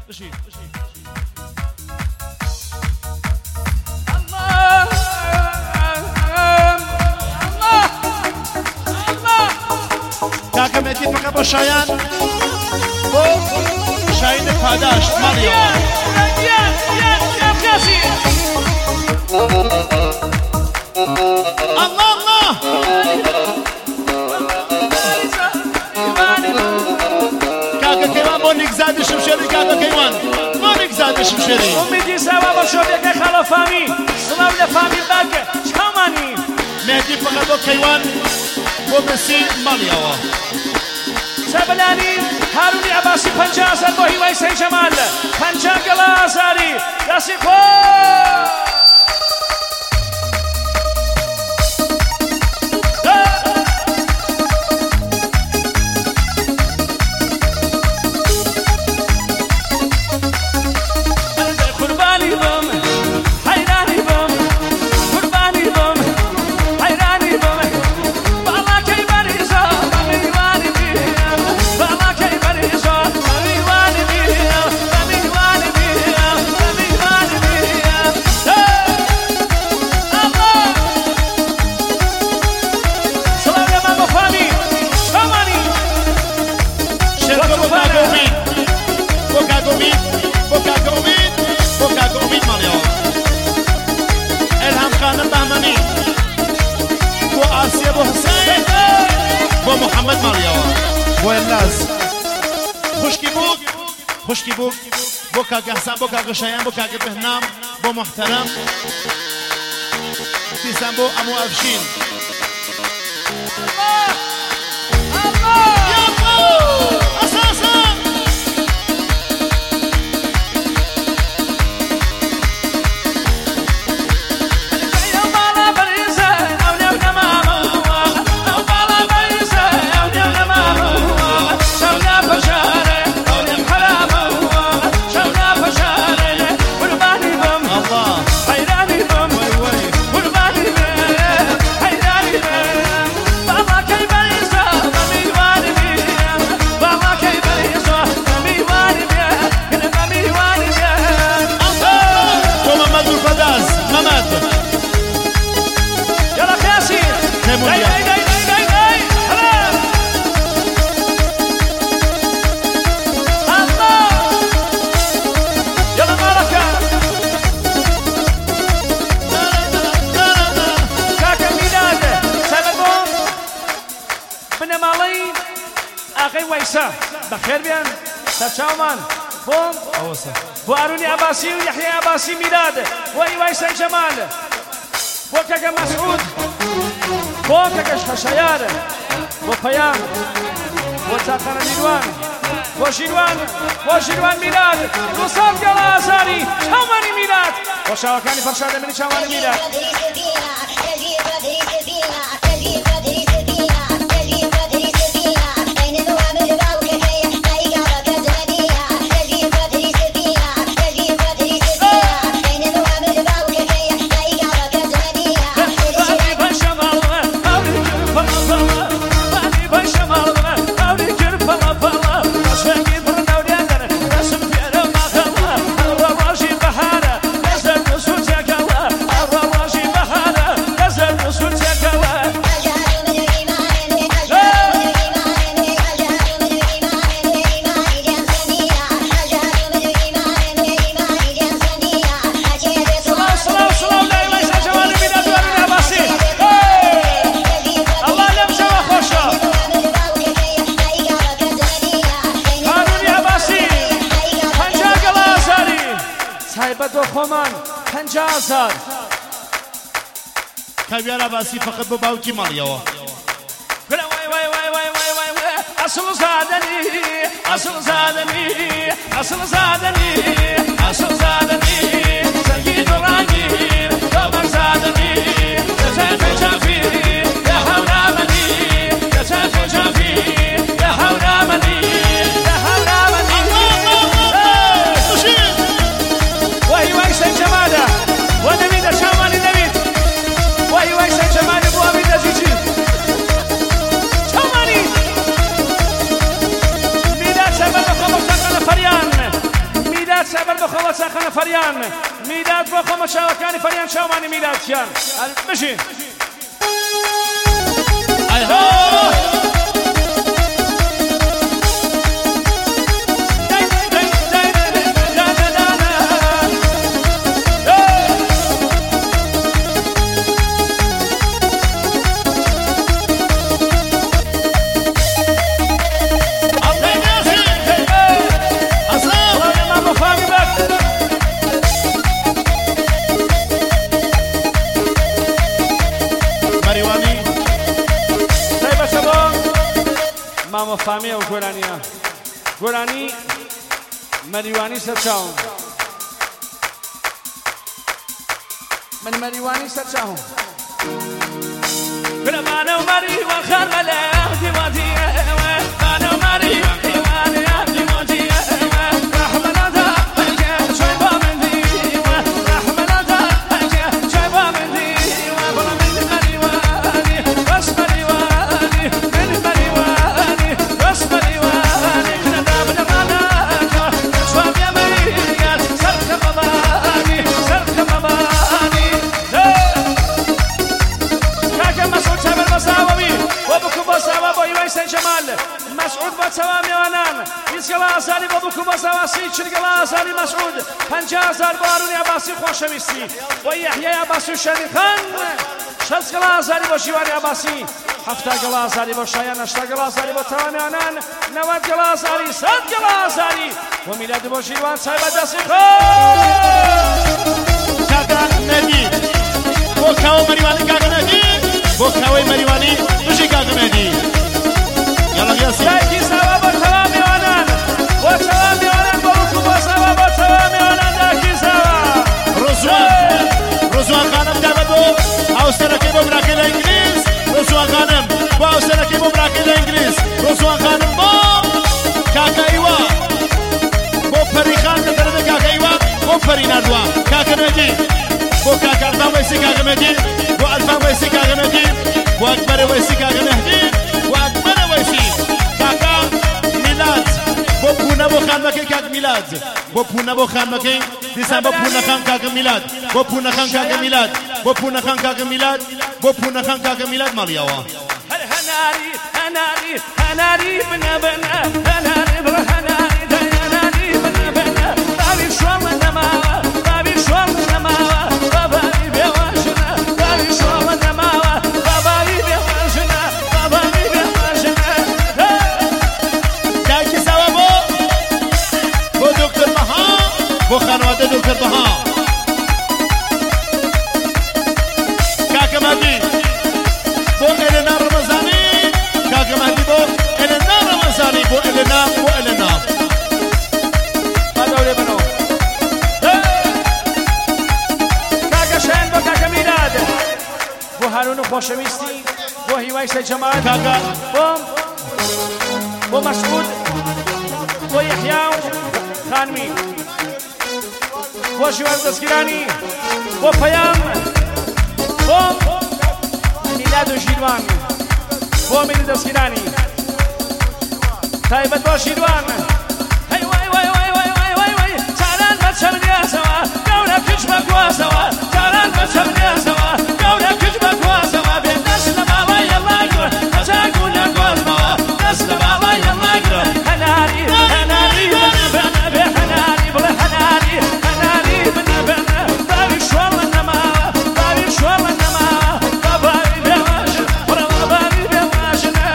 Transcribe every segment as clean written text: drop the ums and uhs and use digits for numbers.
کاکە مێتی فقط بۆ شایان بۆ شاهین پاداش ماڵیەوە الله الله کاکە کەیوان بۆ نیگزادی شمشێری کاکە کەیوان بۆ نیگزادی شمشێری ئومیدی ساوا بە شۆبێکەی خەڵە فامی سڵاو لە فامی باکە چاومانی مێتی فقط بۆ کەیوان بۆ برسی ماڵیەوە سەبلانی هارونی عباسی 50,000 بۆ هیوای سەی جەمال 50 گەڵا ئازاری دەستی خۆ محمد ماڵیەوە بۆ ئێلاز خوشکی بوو بۆ کاکە حەسان بۆ کاکە شایان بۆ کاکە بهنام بۆ محتەرەم دیسان بۆ ئەموو ئەفشین بخير بيان تشاومان بوم واروني عباسي ويحيى عباسي ميلاد وايواي سان جمال بوكا مسعود بوكا خشيار وفيان وتاقر ميلوان وشيروان ميلاد وصاف قلا ازاري شاوماني ميلاد وشاوكاني فرشاد من شاوماني ميلاد كبير عباسي فقط بباوكي ماليوه أصل زادني سيد الراجل قمر زادني يا شافي يا هورامني يا شافي يا هورامني يا هورامني وهي ويسن جماله ونبيد شاماني نبيد وهي ويسن جماله بو أبيد جيجي شاماني ميلاد سبب خبر شكرا فريان فەریان میلاد بۆ خۆمەچاوەکانی فەریان چاومانی میلادیان بژین مامۆ فامیە و گۆرانیە گۆرانی مەریوانی سەرچاوم من مەریوانی سەرچاوم گرەمانە و مەریوان خەرمە لە دیوەدیە مانە و مەریوان دیوانە دیوەدیە ڕەحمەنەدا ئەگە چۆی بۆ من دیوە ڕەحمەنەدا ئەگە چۆی بۆ من دیوە بڵە من مەریوانی بەس مەریوانی من مەریوانی بەس مەریوانی کرەدا بنەمانەکە چوابێ مەریان سەرکە مەبانی سەرکە مەبانی کاکە مەسعود چابەر بەساوەوی بۆ بکو بەساوە بۆ هیوای سەی جەمال مەسعود بە چەوا میوانان ئیسکەڵا ئازاری بۆ بکو بەساوە سی چرگەڵا ئازاری مەسعود 50,000 بۆ هارونی عەباسی خۆشەویستی بۆ یەحیای عەباسی و شەریخان 60 ئازاری بۆ شیوانی عەباسی 70 ئازاری بۆ شایان 80 ئازاری بۆ تەوا میوانان 90 ئازاری 100 ئازاری بۆ میلاد بۆ ژیروان چای بەدەستی کاکە نەدی بۆ کاوە مەریوانی کاکە نەدی بۆ کاوەی مەریوانی بژی کاکە نەدی یاڵا یاسی دایکی ساوا بۆ تەوا میوانان بۆ تەوا میوانان بۆ بکو بەساوە بۆ تەوا میوانان دایکی ساوا ڕۆزوان خانم دابەت بۆ هاوسەرەکەی بۆ براکەی لە ئینگلیز ڕۆزوان خانم بۆ هاوسەرەکەی بۆ براکەی لە ئینگلیز ڕۆزوان خانم بۆ کاکە ئیوا بۆ پەریخان لە دەرەبێ کاکە ئیوا بۆ پەری ناردووە کاکە نەدی بۆ کاکە ئەرفان وەیسی کاکە مەدی بۆ ئەرفان وەیسی کاکە مەدی بۆ ئەکبەرە وەیسی کاکە مەهدی بۆ ئەکبەرە وەیسی کاکە میلاد بۆ پوونە بۆ خانمەکەی کاکە میلاد بۆ پوونە بۆ خانمەکەی دیسان بۆ پوونەخان کاکە میلاد بۆ پوونەخان کاکە میلاد بۆ پوونەخان کاکە میلاد بۆ پوونەخان کاکە میلاد ماڵیەوە هەناری هەناری هەناری بنە بنە هەناری بڕە هەناری هەناری بنە بنە باوی شۆڵە نەماوە باوی شۆڵە نەماوە باباوی بێوەژنە باوی شۆڵە نەماوە باباوی بێوەژنە باباوی بێوەژنە دایکی ساوە بۆ دکتۆر بەها بۆ خانەوادە دکتۆر بەها کاکە مەهدی بۆ ئێلێنا ڕەمەزانی کاکە مەهدی بۆ ئێلێنا ڕەمەزانی بۆ ئێلێنا بادەورێ بنەوە کاکە شایان بۆ کاکە میلاد بۆ هارون و خۆشەویستی بۆ هیوای سەی جەمال کاکە بۆ مەسعود بۆ یەحیا و خانمی بۆ ژیوان دەستگیرانی بۆ پەیام بۆ میلاد و ژیروان بۆ میری دەستگیرانی تایبەت بۆ ژیروان هەی وای وای وای وای وای وای وای چاران بە چەمنیازەوە گەورە کچ بە گوازەوە چاران بە چەمنیازەوە گەورە کچ بە گوازەوە بێ دەست لە باڵای یەڵاگرە هەچاکو لە گۆزمەوە دەست لە باڵای یەڵاگرە هەناری هەناری بنە بنە بێ هەناری بڵێ هەناری هەناری بنە بنە باوی شۆڵە نەماوە باوی شۆڵە نەماوە باباوی بێوەژن بڕە باباوی بێوەژنە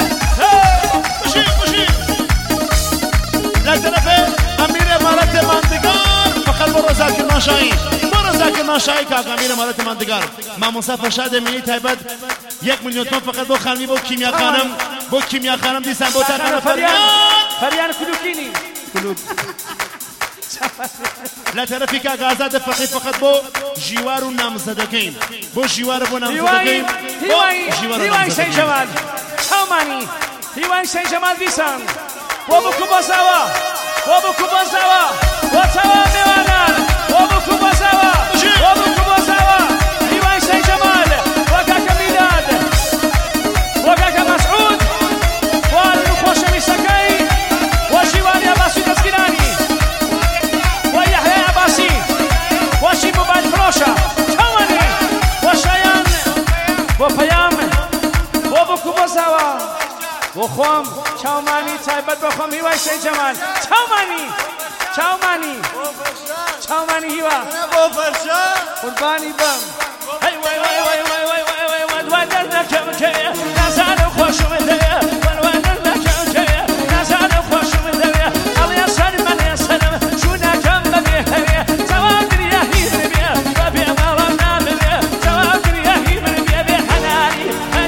لە تەرەفێ ئەمیرە مارەتێ ماندگار فقط بۆ ڕەزاکر ماشایی بۆ ڕەزاکر ماشایی کاکە ئەمیرە مارەتێ ماندگار مامۆستا فەرشاد ئەمینی تایبەت 1 میلیۆن تۆن فقط بۆ خانمی بۆ کیمیا خانم دیسان بۆ تاکانە فەریان کلوکینی لە تەرەفی کاکە ئازاد فەقی فقط بۆ ژیوار و نامزەدەکەین بۆ ژیوارە بۆ نامزەدەکەین هیوای سەی جەمال چاومانی هیوای سەی جەمال دیسان بۆ بکو بەساوە بۆ بکو بەساوە بۆ تەوا میوانان بۆ بکو بەساوە بۆ بکو بەساوە هیوای سەی جەمال بۆ کاکە میلاد بۆ کاکە مەسعود بۆ هارون و خۆشەویستەکەی بۆ ژیوانی عەباسی دەستگیرانی بۆ یەحیای عەباسی وخوام چاومانی تایبەت بەخۆم هیوای سەی جەمال چاومانی هیوا بۆ فەرشا قوربانی بەم هەی وای وای وای وای وای وای وای وای دوای دەردەکەم کەیە نازانم خۆشم دەوێ وای دەردەکەم کەیە نازانم خۆشم دەوێ ئەڵێ سەرمەن سەرم چوونەکەم بەبێ هەوێ جەواب دریا هی بێ بەبێ ماڵم نامەوێ جەواب دریا هی بێ بێ هەناری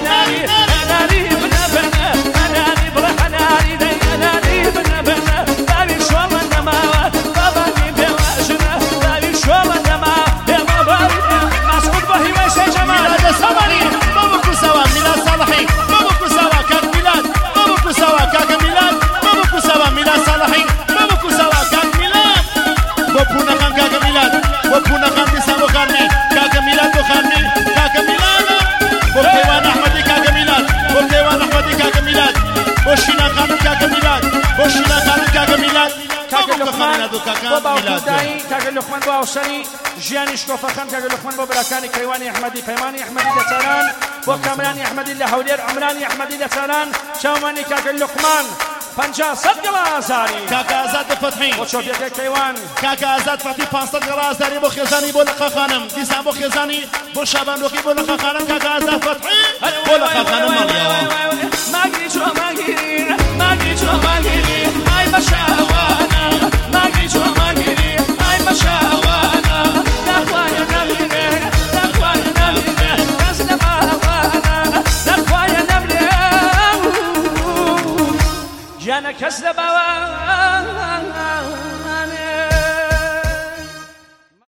بنە بنە هەناری بڵێ هەناری دەی هەناری بنە بنە باوی شۆڵە نەماوە بابانی بێواژنە باوی شۆڵە نەماوە بێمە باوی مەسعود بە هیوای سەی جەمال میلاد سەوانی بابکو سەوا میلاد ساڵحی بابکو سەوا کاک میلاد بابکو سەوا کاکە میلاد بابکو سەوا میلاد ساڵحی بابکو سەوا کاک میلاد بۆ پوونەکان کاکە میلاد بۆ پوونەکان دیسان بۆ خانمی کاکە میلاد بۆ خانمی کاکە میلاد بۆ کەیوان ئەحمەدی کاکە میلاد بۆ کەیوان ئەحمەدی کاکە میلاد بۆ شینان خانم کاکە میلاد بۆ شینان خانم کاکە میلاد کاکە لوقمان بۆ باوکو میلاد دایی کاکە لوقمان بۆ هاوسەری ژیانی شکۆفەکان کاکە لوقمان بۆ براکانی کەیوانی ئەحمەدی پەیمانی ئەحمەدی لە چاران بۆ کامرانی ئەحمەدی لە هەولێر عمرانی ئەحمەدی لە چاران چاومانی کاکە لوقمان 50 گەڵا ئازاری کاکە ئازاد فتحی بۆ چۆپیەکەی کەیوان کاکە ئازاد فتحی 500 گەڵا ئازاری بۆ خێزانی بۆ لەقا خانم دیسان بۆ خێزانی بۆ شاباندۆخی بۆ لەقا خانم کاکە ئازاد فتحی بۆ لەقا خانم ماڵیەوە ماگیری چۆ ماگیری ئای بەشە